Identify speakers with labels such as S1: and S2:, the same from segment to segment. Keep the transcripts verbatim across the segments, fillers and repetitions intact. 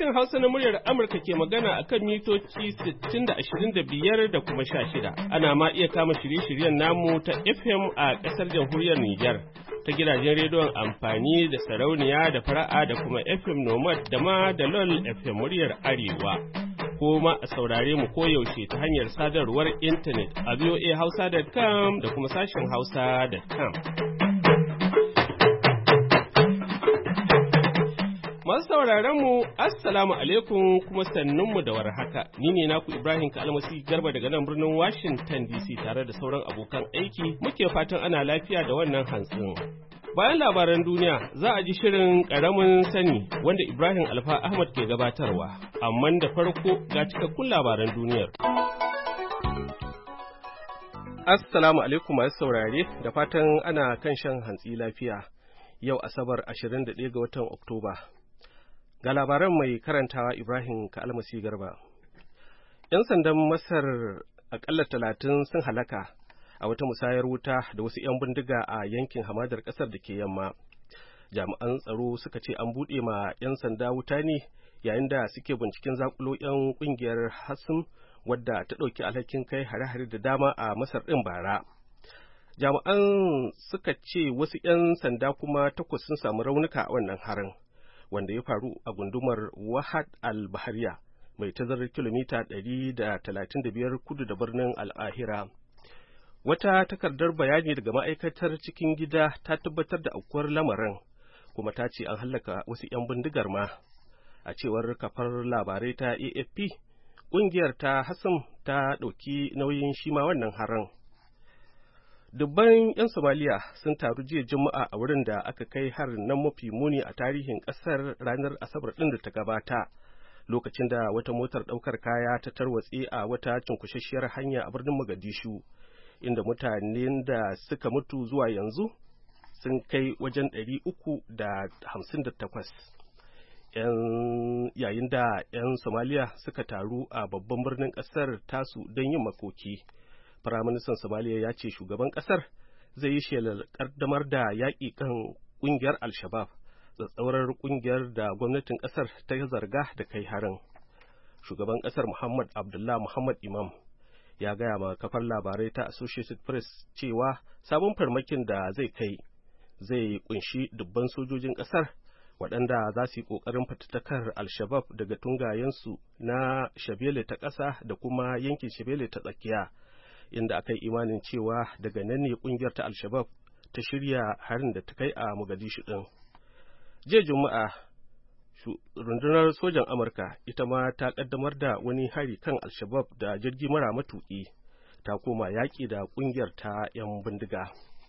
S1: Sashen Hausa na muryar Amurka ke magana a kan mitoci sittin da ashirin da biyar da kuma sha shida. Ana ma iya kama shirye-shiryen namu ta F M a ƙasar jamhuriyar Nijar, ta gidajen rediyon amfani da sarauniya da fara'a da kuma F M Nomad da ma da LOL F M muryar Arewa. Ko ma a saurare mu koyaushe ta hanyar sadarwar intanet a v o a hausa dot com da kuma sashen hausa dot com. Masu sauraron mu assalamu alaikum kuma sannunmu da warhaka. Ni ne naku Ibrahim Kalmasi Garba daga nan birnin Washington D C tare da sauran abokan aiki. Muke fatan ana lafiya da wannan hantsin. Bayan labaran duniya za a ji shirin ƙaramin sani wanda Ibrahim Alfa Ahmad ke gabatarwa, amma da farko ga cikakkun labaran duniyar. Assalamu alaikum masu saurare, da fatan ana kan shan hantsi lafiya. Yau Asabar ashirin da ɗaya ga watan Oktoba. Ga labaran mai karantawa Ibrahim Kalmasi Garba. ‘Yan sandan Masar akalla talatin sun halaka a wata musayar wuta da wasu ‘yan bindiga a yankin hamadar ƙasar da ke yamma. Jami'an tsaro suka ce an buɗe ma ‘yan sanda wuta ne yayin da suke binciken zakulo ‘yan ƙungiyar Hasm wadda ta ɗauki alhakin kai hare-hare da dama a Masar ɗin bara. Jami'an suka ce wasu ‘yan sanda kuma takwas sun samu raunuka a wannan harin, wanda ya faru a gundumar Wahad al-Bahariya mai tazarar kilomita ɗari da talatin da biyar kudu da birnin Al-Ahira. Wata takardar bayani daga ma'aikatar cikin gida ta tabbatar da aukuwar lamarin, kuma ta ce an hallaka wasu ‘yan bindigar ma. A cewar kafar labarai ta A F P, ƙungiyar ta Hassan ta ɗauki nauyin shi ma wannan harin. Dubban ‘yan Somaliya sun taru jiya Juma'a a wurin da aka kai harin nan mafi muni a tarihin ƙasar ranar Asabar ɗin da ta gabata, lokacin da wata motar ɗaukar kaya ta tarwatse a wata cunkushasshiyar hanya a birnin Mogadishu, inda mutanen da suka mutu zuwa yanzu sun kai wajen ɗari uku da hamsin da takwas. Yayin da ‘yan Somaliya suka taru a babban birnin ƙasar tasu don yin makoki. Firaministan Somaliya ya ce shugaban ƙasar zai yi shelar ƙaddamar da yaƙi kan ƙungiyar Al-Shabaab, tsatsaurar ƙungiyar da gwamnatin ƙasar ta zarga da kai harin. Shugaban ƙasar Muhammad Abdullah Muhammad Imam ya gaya ma kafar labarai ta Associated Press cewa sabon farmakin da zai kai zai kunshi dubban sojojin ƙasar waɗanda za su yi ƙoƙarin fatattakar Al-Shabaab daga tungayensu na Shabele ta ƙasa da kuma yankin Shabele ta tsakiya, inda aka yi imanin cewa daga nan ne kungiyar ta Al-Shabaab ta shirya harin da ta kai a Mogadishu din. Jiya Juma'a, rundunar sojan Amurka ita ma ta kaddamar da wani hari kan Al-Shabaab da jirgi mara matuƙi, ta koma yaƙi da kungiyar ta 'yan bindiga.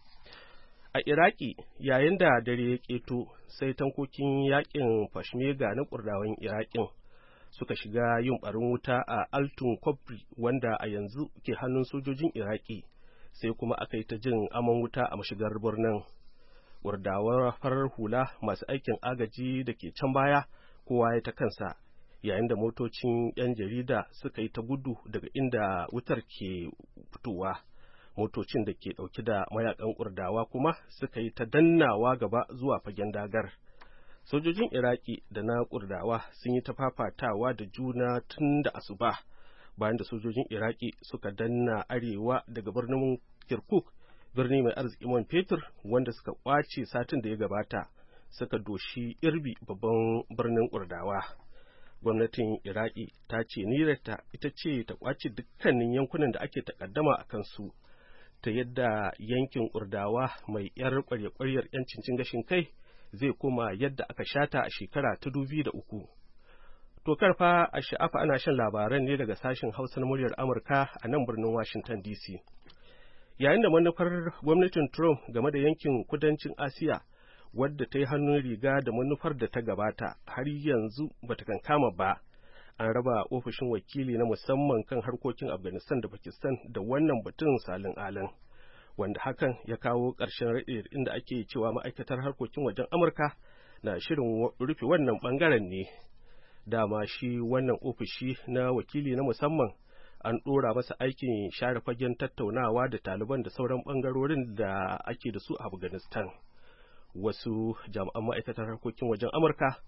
S1: A Iraki, yayin da dare ya ƙeto, sai tankokin yaƙin Peshmerga na Kurdawan Iraƙin suka shiga yin ɓarin wuta a Altun Kobri, wanda a yanzu ke hannun sojojin Iraki, sai kuma aka yi ta jin aman wuta a mashigar birnin. Wardawar farar hula masu aikin agaji da ke can baya kowa ya ta kansa, yayin da motocin 'yan jarida suka yi ta gudu daga inda wutar ke fitowa. Motocin da ke ɗauke da mayakan Kurdawa kuma suka yi ta dannawa gaba zuwa fagen dagar. Sojojin Iraki da na Kurdawa sun yi ta fafatawa da juna tun da asuba, bayan da sojojin Iraki suka danna arewa daga birnin Kirkuk, birni mai arzikin man fetur wanda suka kwace satin da ya gabata, suka doshi Irbi, babban birnin Kurdawa. Gwamnatin Iraki ta ce niyyarta ita ce ta kwace dukkanin yankunan da ake takaddama a kansu, ta yadda yankin Kurdawa mai 'yar ƙwarya-ƙwaryar 'yancin cin gashin kai zai koma yadda aka shata a shekara ta dubi da uku. To karfa a sha'afa ana shan labaran ne daga sashen Hausa na muryar Amurka a nan birnin Washington D C. Yayin da manufar gwamnatin Trump game da yankin kudancin Asiya, wadda ta yi hannun riga da manufar da ta gabata, har yanzu bata kankama ba, an raba ofishin wakili na musamman kan harkokin Afghanistan da Pakistan da wannan batun salin alin, wanda hakan ya kawo ƙarshen raɗe inda ake cewa ma'aikatar harkokin wajen Amurka na shirin rufe wannan ɓangaren ne. Dama shi wannan ofishi na wakili na musamman an ɗora masa aikin share fagen tattaunawa da Taliban da sauran ɓangarorin da ake da su a Afghanistan. Wasu jami'an ma'aikatar harkokin wajen Amurka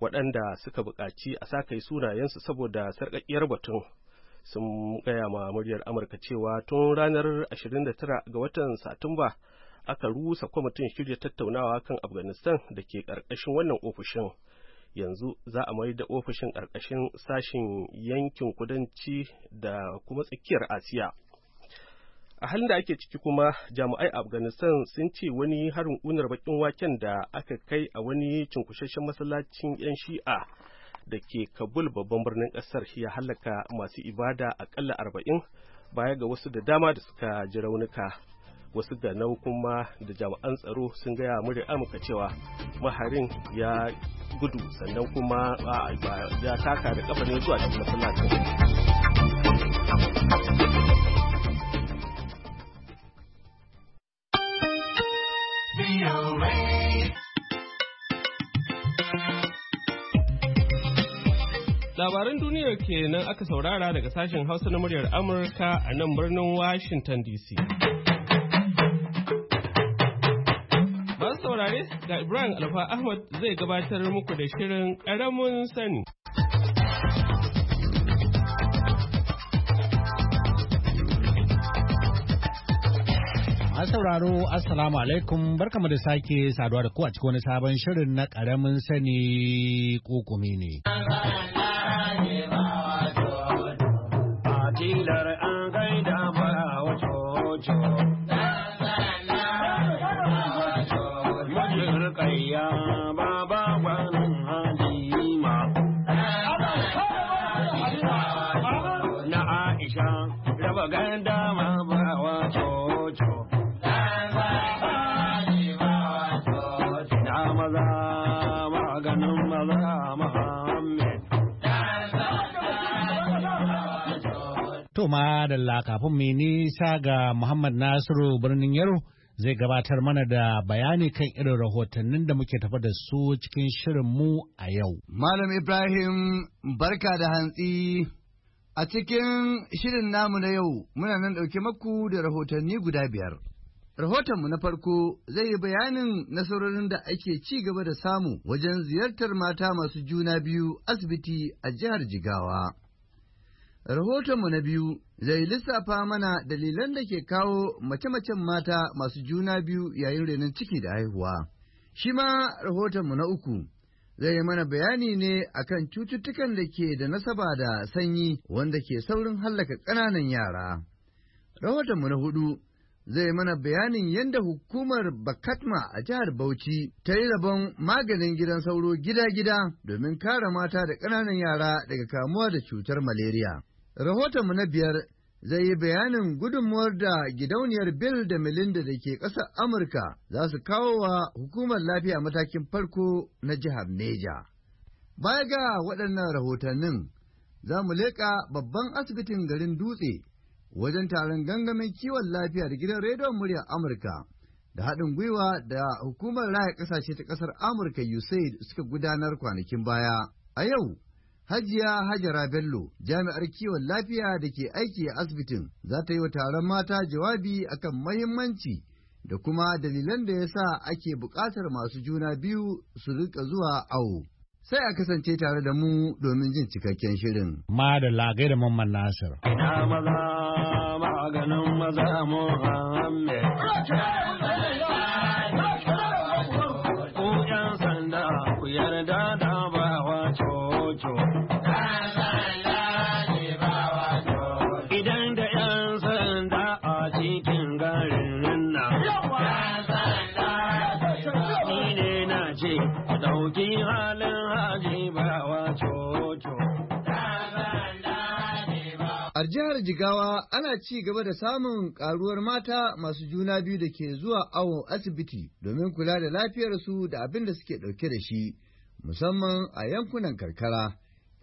S1: waɗanda suka buƙaci a sa kai sunayensu saboda sarƙaƙiyar batun sun gaya ma muryar Amurka cewa tun ranar ashirin da tara ga watan Satumba aka rusa kwamitin shirya tattaunawa kan Afghanistan da ke ƙarƙashin wannan ofishin. Yanzu za a mai da ofishin ƙarƙashin sashen yankin kudanci da kuma tsakiyar Asiya. A halin da ake ciki kuma jami'ai Afghanistan sun ce wani harin ƙunar baƙin waken da aka kai a wani cinkushashen masallacin 'yan Shi'a da ke Kabul babban birnin ƙasar ya halaka masu ibada aƙalla arba'in baya ga wasu da dama da suka ji raunuka. Wasu ganau kuma da jami'an tsaro sun gaya muryar Amurka cewa maharin ya gudu sannan kuma ya taka da kafa ne zuwa cikin masallacin. Labaran duniyar kenan aka saurara daga sashen Hausa na muryar Amurka a nan birnin Washington D C. Masu saurare ga Ibrahim Alfa Ahmad zai gabatar muku da shirin ƙaramin sani.
S2: Masu sauraro Assalamu alaikum, barkamu da sake saduwa da ku a cikin wani sabon shirin na ƙaramin sani kokumi ne. To madalla kafin mai nisa ga Muhammad Nasiru birnin Yaro zai gabatar mana da bayani kan irin rahotannin da muke tafa da su cikin shirin mu a yau.
S3: Malam Ibrahim barka da hantsi a cikin shirin namu na yau muna nan ɗauke maku da rahotanni guda biyar. Rahotonmu na farko zai yi bayanin nasarorin da ake ci gaba da samu wajen ziyartar mata masu juna biyu asibiti a jihar Jigawa. Rahotonmu na biyu zai lissafa mana dalilan da ke kawo mace-macen mata masu juna biyu yayin renon ciki da haihuwa. Shi ma rahotonmu na uku zai mana bayani ne akan cututtukan da ke da nasaba da sanyi wanda ke saurin hallaka ƙananan yara. Rahotonmu na hudu zai mana bayanin yadda hukumar Bakatma a jihar Bauchi ta yi rabon maganin gidan sauro gida-gida domin kare mata da ƙananan yara daga kamuwa da cutar malaria. Rahotonmu na biyar zai yi bayanin gudunmuwar da gidauniyar Bill da Melinda da ke ƙasar Amurka za su kawo wa hukumar lafiya matakin farko na jihar Neja. Baya ga waɗannan rahotannin, za mu leƙa babban asibitin garin Dutse wajen taron gangamin kiwon lafiya da gidan rediyon muryar Amurka da haɗin gwiwa da hukumar raya ƙasashe ta ƙasar Amurka U S A I D suka gudanar kwanakin baya. A yau, Hajiya Hajara Bello, jami'ar kiwon lafiya da ke aiki a asibitin, za ta yi wa taron mata jawabi akan mahimmanci da kuma dalilan da ya sa ake buƙatar masu juna biyu su rika zuwa awo. Sai a kasance tare da mu domin jin cikakken shirin.
S2: Ma da lagai da Mamman Nasir.
S4: Ina maza maganin maza Muhammad. Ku ƴan sanda ku yarda da bawa coco. Idan da ƴan sanda a cikin garin nan. Ni ne na ce ku ɗauki halin haji bawa coco.
S3: A jihar Jigawa ana ci gaba da samun ƙaruwar mata masu juna biyu da ke zuwa awon asibiti domin kula da lafiyarsu da abin da suke ɗauke da shi, musamman a yankunan karkara,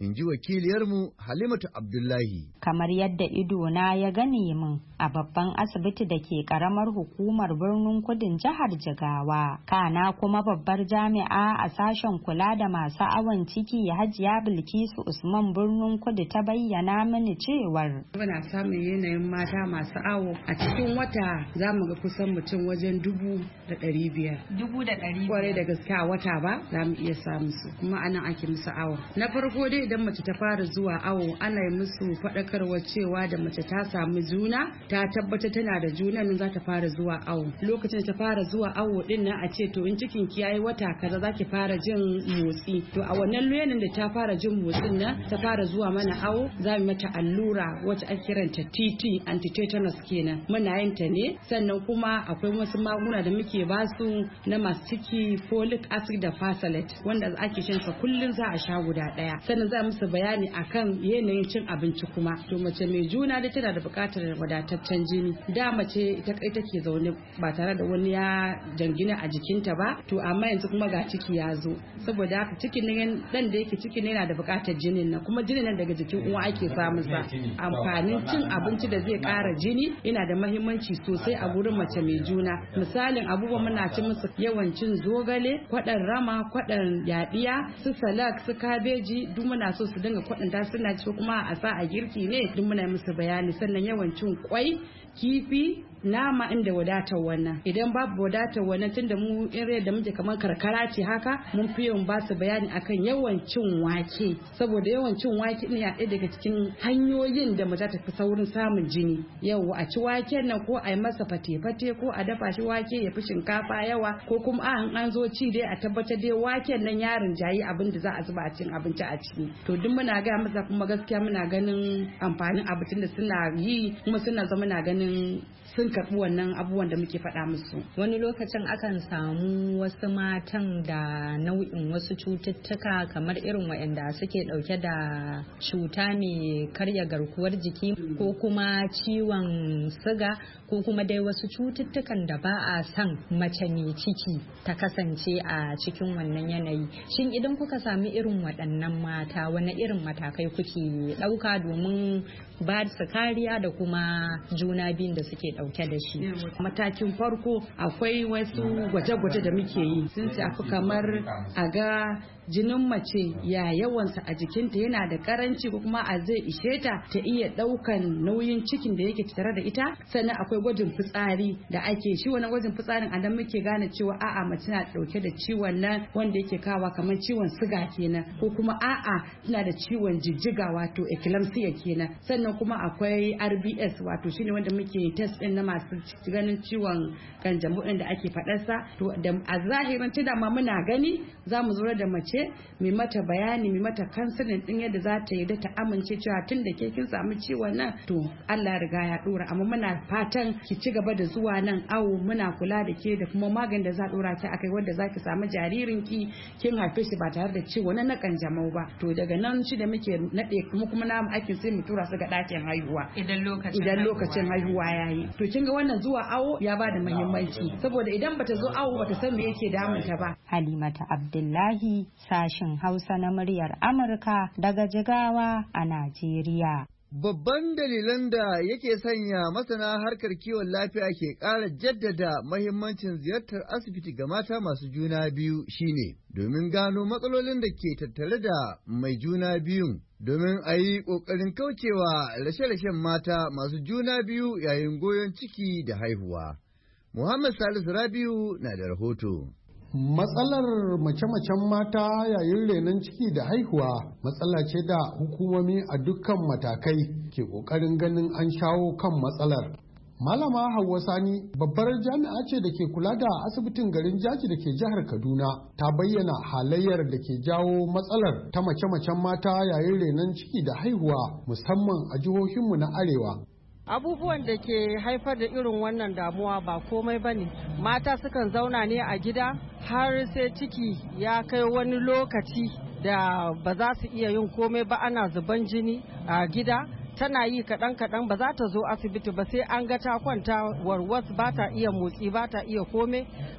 S3: in ji wakiliyarmu Halimatu Abdullahi.
S5: Kamar yadda idona ya gane min a babban asibiti da ke karamar hukumar birnin Kudin jihar Jigawa. Kana kuma babbar jami'a a sashen kula da masu awon ciki Hajiya Bilkisu Usman birnin Kudu ta bayyana mini cewar.
S6: Muna samun yanayin mata masu awo a cikin wata za mu ga kusan mutum wajen dubu da ɗari biyar.
S5: Dubu da ɗari biyar.
S6: Kwarai da gaske a wata ba za mu iya samun su kuma anan ake musu awo. Na farko dai idan mace ta fara zuwa awo ana yi musu faɗakarwa cewa da mace ta samu juna ta tabbatar tana da juna nan za ta fara zuwa awo. Lokacin da ta fara zuwa awo din nan a ce to in cikin ki yayi wata kaza za ki fara jin motsi. To a wannan loyanin da ta fara jin motsin nan ta fara zuwa mana awo za mu mata allura wacce ake kiranta T T anti-tetanus kenan. Muna yin ta ne sannan kuma akwai wasu magunguna da muke basu na masu ciki folic acid da Fasalate wanda ake shan sa kullun za a sha guda daya. Sannan za musu bayani akan yanayin cin abinci kuma. To mace mai juna da tana da buƙatar wadataccen jini. Da mace ita kai take zaune ba tare da wani ya jangina a jikinta ba. To amma yanzu kuma ga ciki ya zo. Saboda haka cikin nan dan da yake cikin yana da buƙatar jinin nan kuma jinin nan daga jikin uwa ake samun sa. Amfanin cin abinci da zai ƙara jini yana da muhimmanci sosai a gurin mace mai juna. Misalin abubuwan muna ci musu yawan cin zogale, kwaɗan rama, kwaɗan yaɗiya, su salak, su kabeji duk muna so su dinga kwaɗanta suna ci kuma a sa a girki ne duk muna musu bayani. Sannan yawan cin kwai, kifi, nama inda wadatar wannan. Idan babu wadatar wannan tunda mu irin da muke kamar karkara ce haka mun fi yawan ba su bayani akan yawan cin wake saboda yawan cin wake ne ya ɗaya daga cikin hanyoyin da mace ta fi saurin samun jini. Yau a ci waken nan ko a yi masa fate-fate ko a dafa shi wake ya fi shinkafa yawa ko kuma a an zo ci dai a tabbatar dai waken nan yarin jayi abin da za a zuba a cin abinci a ciki. To duk muna ga masa kuma gaskiya muna ganin amfanin abu tunda suna yi kuma suna zama muna ganin sun karɓi wannan abubuwan da muke faɗa musu.
S5: Wani lokacin akan samu wasu matan da nau'in wasu cututtuka kamar irin waɗanda suke ɗauke da cuta mai karya garkuwar jiki ko kuma ciwon siga ko kuma dai wasu cututtukan da ba a son mace mai ciki ta kasance a cikin wannan yanayi. Shin idan kuka sami irin waɗannan mata wani irin matakai kuke ɗauka domin ba su kariya da kuma juna biyun da suke dauke da shi?
S6: Matakin farko akwai wasu gwaje-gwaje da muke yi sun shafi kamar a ga jinin mace ya yawansa a jikinta yana da karanci ko kuma a zai ishe ta ta iya daukan nauyin cikin da yake tare da ita. Sannan akwai gwajin fitsari da ake shi wannan gwajin fitsarin a nan muke gane cewa a'a mace na dauke da ciwon nan wanda yake kawa kamar ciwon siga kenan ko kuma a'a tana da ciwon jijjiga wato eclampsia kenan. Sannan kuma akwai R B S wato shine wanda muke test din na masu ganin ciwon kanjamau din da ake fadarsa. To da a zahirin tunda ma muna gani za mu zo da mace mai mata bayani mai mata kansilin din yadda za ta yi da ta amince cewa tun da ke kin samu ciwon nan to Allah riga ya dora. Amma muna fatan ki ci gaba da zuwa nan awo muna kula da ke da kuma maganin da za dora ki akai wanda zaki samu jaririn ki kin haife shi ba tare da ciwon na kanjamau ba. To daga nan shi da muke nade kuma kuma namu aikin sai mu tura su ga dakin haihuwa idan lokacin idan lokacin haihuwa yayi. To kin ga wannan zuwa awo ya bada muhimmanci saboda idan bata zo awo bata san me yake damunta ba.
S5: Halimata Abdullahi, sashin Hausa na muryar Amurka daga Jigawa a Najeriya.
S3: Babban dalilan da yake sanya masana harkar kiwon lafiya ke ƙara jaddada mahimmancin ziyartar asibiti ga mata masu juna biyu shine domin gano matsalolin da ke tattare da mai juna biyun, domin a yi ƙoƙarin kaucewa rashe-rashen mata masu juna biyu yayin goyon ciki da haihuwa. Muhammad Salisu Rabiu na da rahoto.
S7: Matsalar mace-macen mata yayin renon ciki da haihuwa matsala ce da hukumomi a dukkan matakai ke ƙoƙarin ganin an shawo kan matsalar. Malama Hauwa Sani babbar jami'a ce da ke kula da asibitin garin Jaji da ke jihar Kaduna ta bayyana halayyar da ke jawo matsalar ta mace-macen mata yayin renon ciki da haihuwa musamman a jihohinmu na Arewa.
S8: Abubuwan da ke haifar da irin wannan damuwa ba komai ba ne. Mata sukan zauna ne a gida har sai ciki ya kai wani lokaci da ba za su iya yin komai ba, ana zuban jini a gida. Tana yi kaɗan-kaɗan ba za ta zo asibiti ba sai an ga ta kwanta warwas ba ta iya motsi ba ta iya kome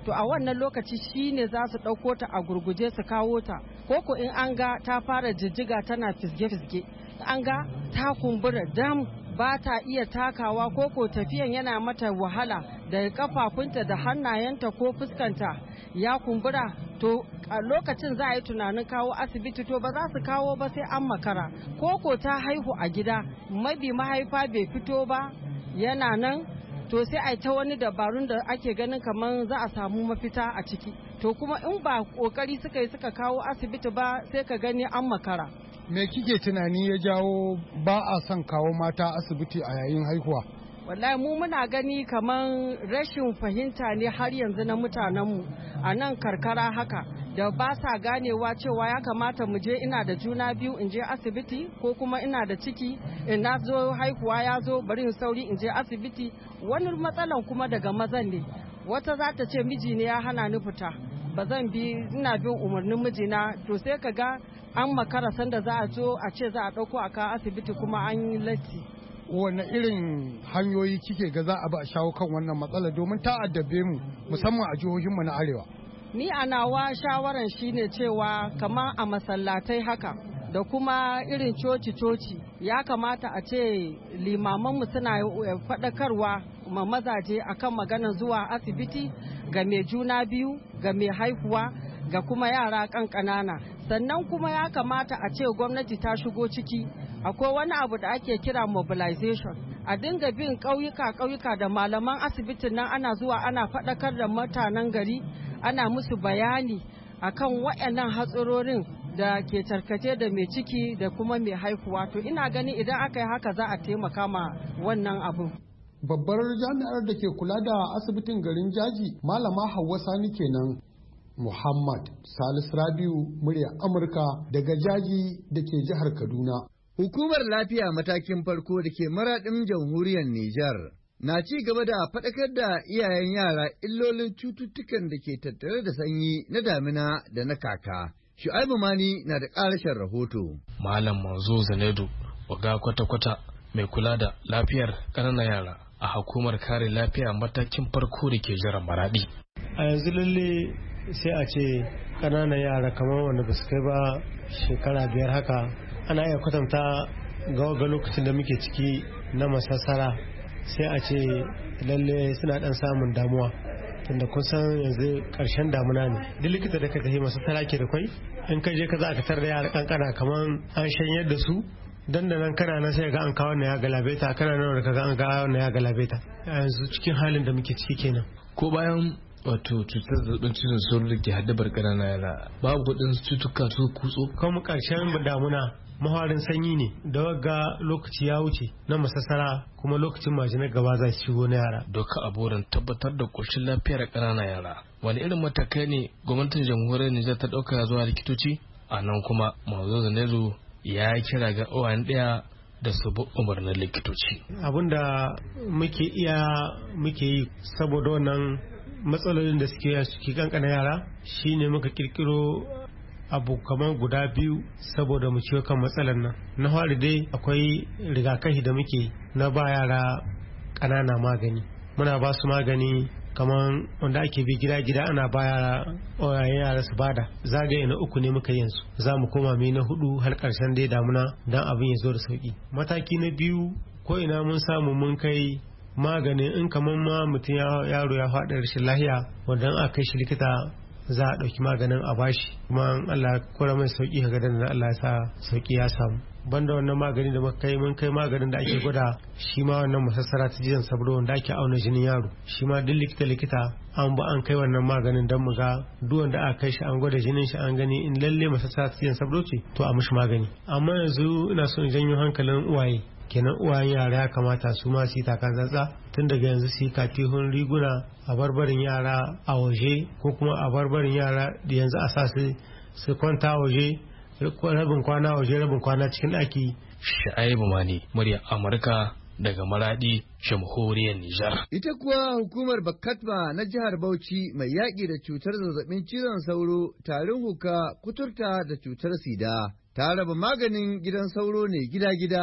S8: to a wannan lokaci shine za su ɗauko ta a gurguje su kawo ta, ko ko in an ga ta fara jijjiga tana fisge-fisge, an ga ta kumbura dam ba ta iya takawa ko ko tafiyan yana mata wahala da kafafunta da hannayenta ko fuskanta ya kumbura, to a lokacin za a yi tunanin kawo asibiti, to ba za su kawo ba sai an makara, ko ko ta haihu a gida mabi mahaifa bai fito ba yana nan, to sai a ta wani dabarun da ake ganin kamar za a samu mafita a ciki, to kuma in ba kokari suka yi suka kawo asibiti ba sai ka gani an makara.
S7: Me kike tunani ya jawo ba a son kawo mata asibiti a yayin haihuwa?
S8: Wallahi mu muna gani kamar rashin fahimta ne har yanzu na mutanenmu a nan karkara haka, da ba sa ganewa cewa ya kamata mu je ina da juna biyu in je asibiti, ko kuma ina da ciki in na zo haihuwa ya zo bari in sauri in je asibiti. Wani matsalan kuma daga mazan ne, wata za ta ce miji ne ya hana ni fita, ba zan bi ina bin umarnin mijina, to sai ka ga an makara sanda za a zo a ce za a ɗauko a kawo asibiti kuma an yi latti.
S7: Wane irin hanyoyi kike ga za a ba a shawo kan wannan matsala domin ta addabe mu musamman a jihohinmu na arewa?
S8: Ni a nawa shawaran shine cewa kamar a masallatai haka da kuma irin coci-coci ya kamata a ce limamanmu suna faɗakarwa ma mazaje akan maganar zuwa asibiti ga mai juna biyu, ga mai haihuwa, ga kuma yara ƙanƙanana. Sannan kuma ya kamata a ce gwamnati ta shigo ciki, akwai wani abu da ake kira mobilization, a dinga bin ƙauyuka ƙauyuka da malaman asibitin nan ana zuwa ana faɗakar da mutanen gari, ana musu bayani akan waɗannan hatsarorin da ke tarkace da mai ciki da kuma mai haihuwa. To ina gani idan aka yi haka za a taimaka ma wannan abu.
S7: Babbar jami'ar da ke kula da asibitin garin Jaji, Malama Hauwa Sani kenan. Muhammad Salisu Rabiu, murya Amurka daga Jaji da ke jihar Kaduna.
S3: Hukumar lafiya matakin farko da ke maraɗin jamhuriyar Nijar na ci gaba da faɗakar da iyayen yara illolin cututtukan da ke tattare da sanyi na damina da na kaka. Shu'aibu Mani na da ƙarashin rahoto.
S9: Malam Manzo Zanedu, waga kwata-kwata mai kula da lafiyar ƙananan yara a hukumar kare lafiya matakin farko da ke jiran maraɗi.
S10: A yanzu lalle sai a ce ƙananan yara kamar wanda ba su kai ba shekara biyar haka, ana iya kwatanta ga lokacin da muke ciki na masassara, sai a ce lalle suna dan samun damuwa, tunda kun san yanzu karshen damuna ne. Duk likita da ka tafi masassara ke da kwai, in ka je ka za ka tarar da yara kankana kamar an shanyar da su, dan da nan kana nan sai ga an kawo na ya galabeta, kana nan da kaga an kawo na ya galabeta. Yanzu cikin halin da muke ciki kenan.
S9: Ko bayan wato cutar zazzabin cizon sauro da ke haddabar ƙananan yara, babu kudin cutuka su kutso?
S10: Kuma karshen damuna mahawarin sanyi ne da wagga lokaci ya wuce na masassara, kuma lokacin majinar gaba za su shigo na yara.
S9: Doka a burin tabbatar da ƙoshin lafiyar ƙananan yara, wani irin matakai ne gwamnatin jamhuriyar Nijar ta ɗauka zuwa likitoci? A nan kuma Manzo Zaneru ya kira ga uwayen ɗaya da su bi umarnin likitoci.
S10: Abin da muke iya muke yi saboda wannan matsalolin da suke suke kankana yara shine muka kirkiro abu kamar guda biyu saboda mu ciwo kan matsalar nan. Na fari dai akwai rigakafi da muke na ba yara ƙanana magani, muna ba su magani kamar wanda ake bi gida-gida ana ba yara oyayen yara su bada. Zagaye na uku ne muka yanzu, za mu koma mai na hudu har ƙarshen dai damuna don abin ya zo da sauki. Mataki na biyu, ko ina mun samu mun kai magani, in kamar ma mutum yaro ya faɗi rashin lahiya wanda aka kai shi likita za a ɗauki maganin a bashi, kuma Allah kura mai sauki ga da Allah ya sa sauki ya samu. Banda wannan magani da muka kai, mun kai maganin da ake gwada shi ma wannan masassara ta jizon sabro wanda ake auna jinin yaro, shi ma duk likita likita an ba an kai wannan maganin don mu ga duk wanda aka kai shi an gwada jinin shi an gani in lalle masassara ta jizon sabro ce to a mishi magani. Amma yanzu ina so in janyo hankalin uwaye, kenan uwayen yara ya kamata su ma su yi takan tsantsa tun daga yanzu su yi katihun riguna a barbarin yara a waje, ko kuma a barbarin yara da yanzu a sa su su kwanta a waje, rabin kwana waje rabin kwana cikin ɗaki.
S9: Shu'aibu Mani, murya Amurka daga Maradi, jamhuriyar Nijar.
S3: Ita kuwa hukumar Bakatma na jihar Bauchi mai yaƙi da cutar zazzabin cizon sauro, tarin huka, kuturta da cutar sida ta raba maganin gidan sauro ne gida-gida,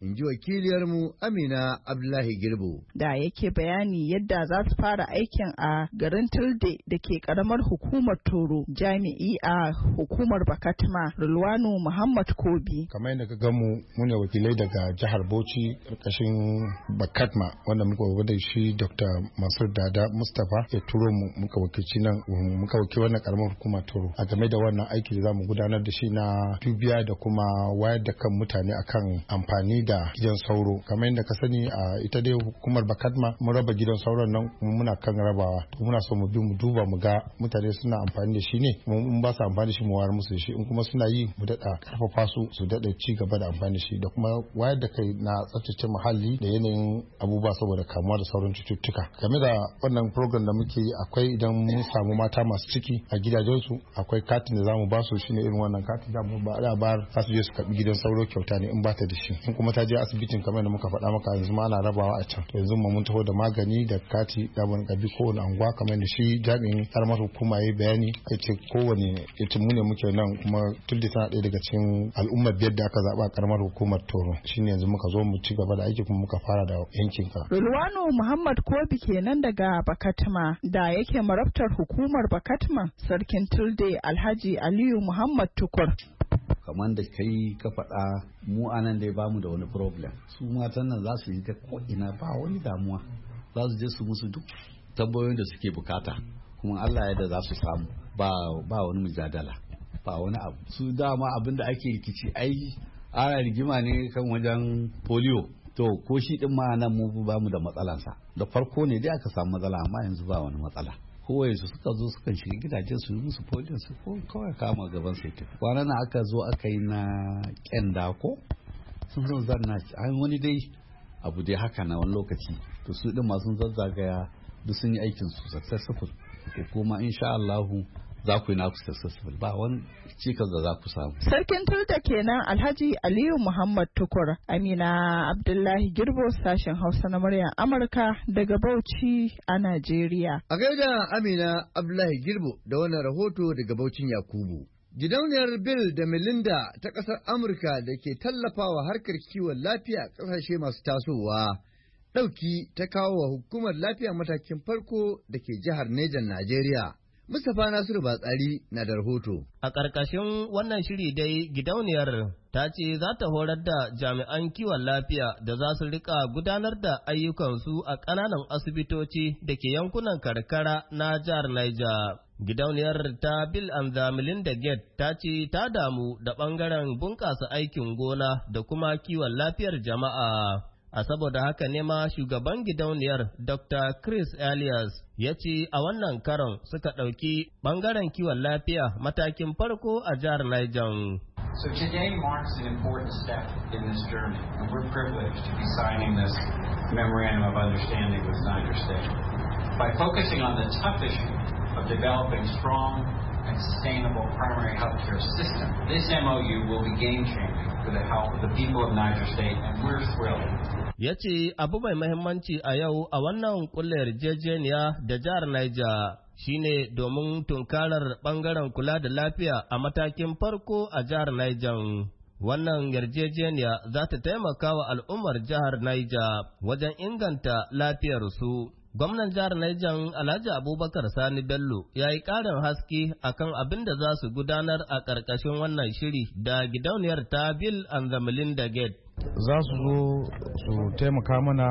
S3: in ji wakiliyarmu Amina Abdullahi Girbo.
S11: Da yake bayani yadda za su fara aikin a garin Tilde da ke karamar hukumar Toro, jami'i a hukumar Bakatma Rulwanu Muhammad Kobi.
S12: Kamar yadda ka gamu mu ne wakilai daga jihar Bauchi karkashin Bakatma wanda muka wakilai shi Doctor Mansur Dada Mustapha ya turo mu muka wakilci nan muka wakilci wannan karamar hukumar Toro a game da wannan aiki da zamu gudanar da shi na dubiya da kuma wayar da kan mutane akan amfani da gidan sauro. Kamar yadda ka sani a ita dai hukumar Bakatma mun raba gidan sauron nan muna kan rabawa to muna so mu bi mu duba mu ga mutane suna amfani da shi ne mun ba su amfani da shi mu wayar musu da shi in kuma suna yi mu dada karfafa su su dada ci gaba da amfani da shi da kuma wayar da kai na tsaftace muhalli da yanayin abubuwa saboda kamuwa da sauran cututtuka. Game da wannan program da muke yi akwai idan mun samu mata masu ciki a gidajensu akwai katin da zamu ba su shine irin wannan katin da mu ba da bar za su je su karbi gidan sauro kyauta ne in ba ta da shi in kuma ta je asibitin kamar da muka faɗa maka yanzu ma ana rabawa a can to yanzu mun taho da magani da kati da mun gabi kowane anguwa kamar da shi jami'in karamar hukuma yayi bayani yace kowane yace mu ne muke nan kuma tulli tana ɗaya daga cikin al'ummar biyar da aka zaba karamar hukumar Toro shine yanzu muka zo mu ci gaba da aiki kuma muka fara da yankin ka.
S11: Rulwanu Muhammad Kobi kenan daga Bakatma da yake marabtar hukumar Bakatma sarkin Tilde Alhaji Aliyu Muhammad Tukur.
S13: Kamar da kai ka faɗa mu anan dai bamu da wani problem su matan nan za su yi ta ko ina ba wani damuwa za su je su musu duk tambayoyin da suke bukata kuma Allah ya da za su samu ba ba wani mujadala ba wani abu su dama abin da ake rikici ai ana rigima ne kan wajen polio to ko shi din ma nan mu ba mu da matsalansa da farko ne dai aka samu matsala amma yanzu ba wani matsala kowai su suka zo suka shiga gidajen su musu polio su ko kawai kama gaban sai tafi kwanan nan aka zo aka yi na kyanda ko sun zo zanna an wani dai abu dai haka na wani lokaci to su din ma sun zazzagaya duk sun yi aikin su successful ko kuma insha Allah za ku yi naku successful ba wani cikas da za ku samu.
S11: Sarkin Tilda kenan Alhaji Aliyu Muhammad Tukur. Amina Abdullahi Girbo sashen Hausa na muryar Amurka daga Bauchi a Najeriya.
S3: A gaida Amina Abdullahi Girbo da wannan rahoto daga Baucin Yakubu. Gidauniyar Bill da Melinda ta ƙasar Amurka da ke tallafawa harkar kiwon lafiya ƙasashe masu tasowa ɗauki ta kawo wa hukumar lafiya matakin farko da ke jihar Nejan Najeriya. Mustapha Nasiru Batsari na da rahoto.
S14: A ƙarƙashin wannan shiri dai gidauniyar ta ce za ta horar da jami'an kiwon lafiya da za su rika gudanar da ayyukansu a ƙananan asibitoci da ke yankunan karkara na jihar Niger. Gidauniyar ta Bill and Melinda Gates ta ce ta damu da ɓangaren bunƙasa aikin gona da kuma kiwon lafiyar jama'a. A saboda haka ne ma shugaban gidauniyar Doctor Chris Elias ya ce a wannan karon suka ɗauki ɓangaren kiwon lafiya matakin farko a jihar Niger.
S15: So today marks an important step in this journey, and we're privileged to be signing this memorandum of understanding with Niger State. By focusing on the tough issue of developing strong and sustainable primary health care system, this M O U will be game-changing for the health of the people of Niger State, and we're thrilled.
S14: Ya ce abu mai mahimmanci a yau a wannan kulle yarjejeniya da jihar Niger shine domin tunkarar bangaren kula da lafiya a matakin farko a jihar Niger. Wannan yarjejeniya za ta taimaka wa al'ummar jihar Niger wajen inganta lafiyarsu. Gwamnan jihar Niger Alhaji Abubakar Sani Bello ya yi ƙarin haske akan abin da za su gudanar a ƙarƙashin wannan shiri da gidauniyar ta Bill and Melinda Gates.
S16: Za su zo su taimaka mana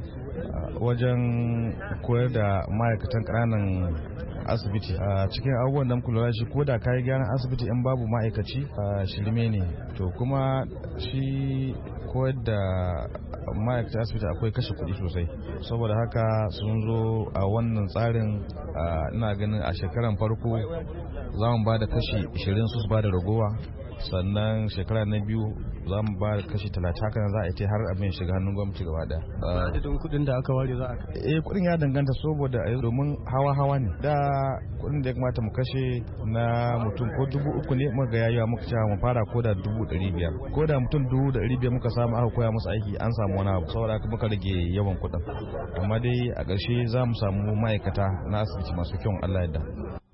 S16: wajen koyar da ma'aikatan ƙananan asibiti a cikin abubuwan da muka lura shi ko da kayi gyaran asibiti in babu ma'aikaci a shirme ne to kuma shi koyar da ma'aikatan asibiti akwai kashe kuɗi sosai saboda haka sun zo a wannan tsarin ina ganin a shekaran farko za mu ba da kashi ashirin su ba da ragowa sannan shekara na biyu za mu ba da kashi talatin haka za a yi har abin shiga hannun gwamnati gaba daya.
S10: Adadin kuɗin da aka ware za a kai?
S16: Eh kuɗin ya danganta saboda a domin hawa-hawa ne. Da kuɗin da ya kamata mu kashe na mutum ko dubu uku ne muka yayi wa muka cewa mu fara ko da dubu ɗari biyar. Ko da mutum dubu ɗari biyar muka samu aka koya musu aiki an samu wani abu saboda haka muka rage yawan kuɗin. Amma dai a ƙarshe za mu samu ma'aikata na asibiti masu kyau Allah yadda.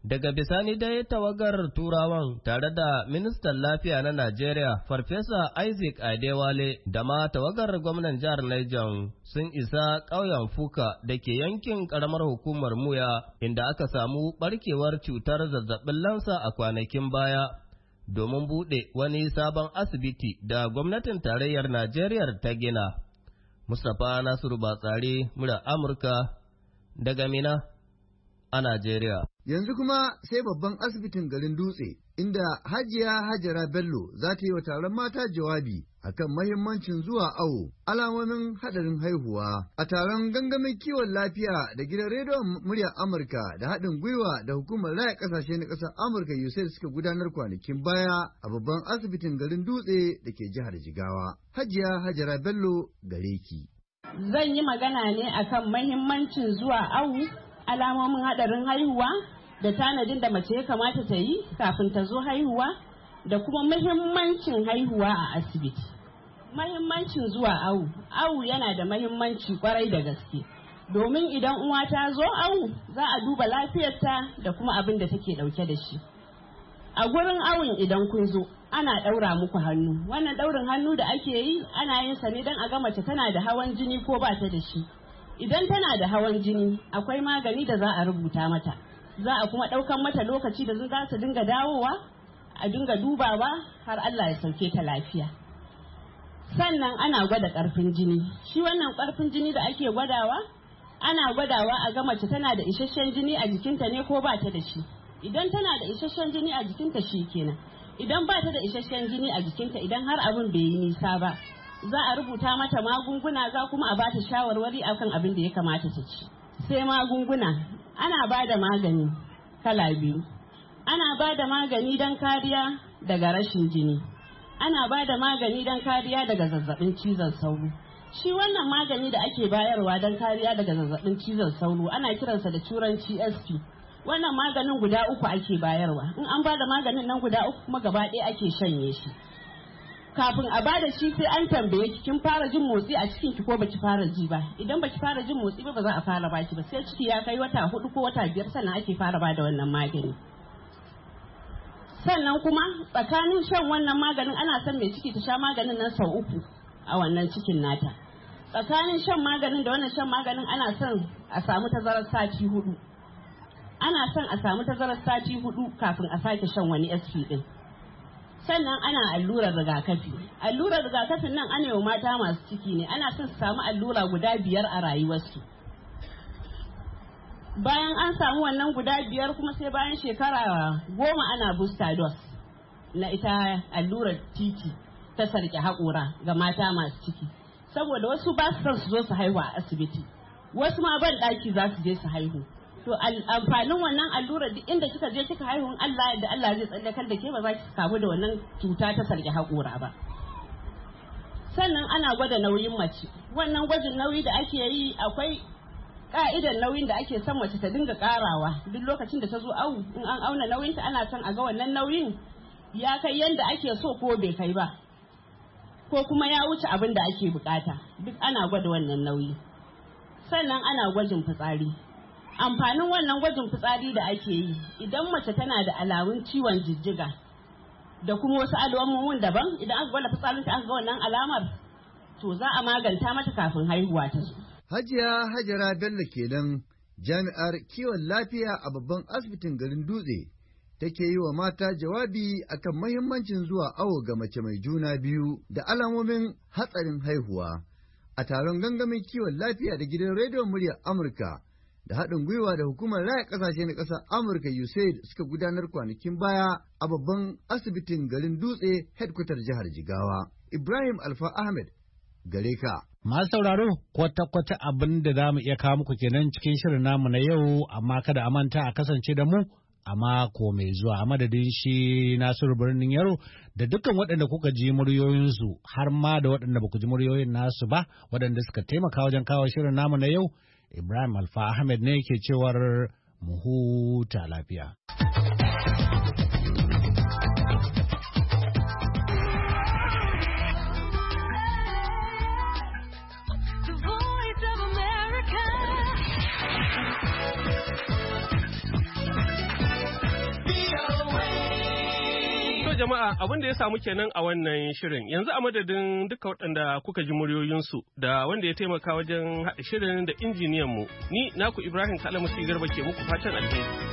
S14: Daga bisani dai tawagar Turawan tare da ministan lafiya na Najeriya Farfesa Isaac Adewale da ma tawagar gwamnan jihar Niger sun isa ƙauyen Fuka da ke yankin ƙaramar hukumar Muya inda aka samu ɓarkewar cutar zazzabin lansa a kwanakin baya domin buɗe wani sabon asibiti da gwamnatin tarayyar Najeriya ta gina. Mustapha Nasiru Batsari, mura Amurka daga Mina a Najeriya.
S3: Yanzu kuma sai babban asibitin garin Dutse, inda Hajiya Hajara Bello za ta yi wa taron mata jawabi akan mahimmancin zuwa awo, alamomin haɗarin haihuwa. A taron gangamin kiwon lafiya da gidan rediyon muryar Amurka da haɗin gwiwa da hukumar raya ƙasashe na ƙasar Amurka U S A I D suka gudanar kwanakin baya a babban asibitin garin Dutse da ke jihar Jigawa. Hajiya Hajara Bello gare ki.
S17: Zan yi magana ne akan mahimmancin zuwa awo, alamomin haɗarin haihuwa da tanadin da mace ya kamata ta yi kafin ta zo haihuwa da kuma mahimmancin haihuwa a asibiti. Mahimmancin zuwa awu, awu yana da mahimmanci kwarai da gaske, domin idan uwa ta zo awu za a duba lafiyarta da kuma abin da take ɗauke da shi. A gurin awun idan kun zo ana ɗaura muku hannu, wannan ɗaurin hannu da ake yi ana yin sa ne don a ga mace tana da hawan jini ko ba ta da shi. Idan tana da hawan jini akwai magani da za a rubuta mata, za a kuma ɗaukan mata lokaci da za ta dinga dawowa a dinga dubawa har Allah ya sauke ta lafiya. Sannan ana gwada ƙarfin jini, shi wannan ƙarfin jini da ake gwadawa ana gwadawa a ga mace tana da isasshen jini a jikinta ne ko ba ta da shi. Idan tana da isasshen jini a jikinta shi kenan, idan ba ta da isasshen jini a jikinta, idan har abin bai yi nisa ba, za a rubuta mata magunguna, za kuma a bata shawarwari akan abin da ya kamata ta ci. Sai magunguna, ana ba da magani kala biyu. Ana ba da magani don kariya daga rashin jini, ana ba da magani don kariya daga zazzabin cizon sauro. Shi wannan magani da ake bayarwa don kariya daga zazzabin cizon sauro ana kiransa da turanci S P. Wannan maganin guda uku ake bayarwa, in an ba da maganin nan guda uku kuma gaba ɗaya ake shanye shi. Kafin a bada shi sai an tambaye ki kin fara jin motsi a cikin ki ko baki fara ji ba. Idan baki fara jin motsi ba ba za a fara baki ba, sai ciki ya kai wata hudu ko wata biyar sannan ake fara bada wannan magani. Sannan kuma tsakanin shan wannan maganin ana son mai ciki ta sha maganin nan sau uku a wannan cikin nata. Tsakanin shan maganin da wannan shan maganin ana son a samu tazarar sati hudu. Ana son a samu tazarar sati hudu kafin a sake shan wani S P din. Sannan ana allurar rigakafi. Allurar rigakafin nan ana yi wa mata masu ciki ne, ana son su samu allura guda biyar a rayuwarsu. Bayan an samu wannan guda biyar kuma sai bayan shekara goma ana booster dose na ita allurar titi ta sarki haƙora ga mata masu ciki. Saboda wasu ba su son su zo su haihu a asibiti, wasu ma ban ɗaki za su je su haihu. To amfanin wannan allurar duk inda kika je kika haihu Allah da Allah zai tsallakar da ke ba za ki kamu da wannan cuta ta sarki haƙora ba. Sannan ana gwada nauyin mace. Wannan gwajin nauyi da ake yi akwai ka'idar nauyin da ake son mace ta dinga karawa duk lokacin da ta zo awu. In an auna nauyinta ana son a ga wannan nauyin ya kai yanda ake so ko bai kai ba, ko kuma ya wuce abin da ake bukata. Duk ana gwada wannan nauyi. Sannan ana gwajin fitsari. Amfanin wannan gwajin fitsari da ake yi, idan mace tana da alamun ciwon jijjiga da kuma wasu alamomin daban, idan aka gwada fitsarinta aka ga wannan alamar, to za a maganta mata kafin haihuwa ta zo.
S3: Hajiya Hajara Bello kenan, jami'ar kiwon lafiya a babban asibitin garin Dutse, take yi wa mata jawabi akan mahimmancin zuwa awo ga mace mai juna biyu da alamomin hatsarin haihuwa a taron gangamin kiwon lafiya da gidan rediyon muryar Amurka da haɗin gwiwa da hukumar raya ƙasashe na ƙasar Amurka U S A I D suka gudanar kwanakin baya a babban asibitin garin Dutse, headquarter jihar Jigawa. Ibrahim Alfa Ahmed, gare ka.
S2: Masu sauraro, kwata-kwata abin da za mu iya kawo muku kenan cikin shirin namu na yau, amma kada a manta a kasance da mu a mako mai zuwa a madadin shi Nasiru Birnin Yaro da dukkan waɗanda kuka ji muryoyinsu har ma da waɗanda ba ku ji muryoyin nasu ba, waɗanda suka taimaka wajen kawo shirin namu na yau. Ibrahim Alfa Ahmed ne ke cewar mu huta lafiya.
S1: jama'a abin da ya samu kenan a wannan shirin yanzu a madadin duka waɗanda kuka ji muryoyinsu da wanda ya taimaka wajen haɗa shirin da injiniyan mu ni naku Ibrahim Kalamusi Garba ke muku fatan alheri.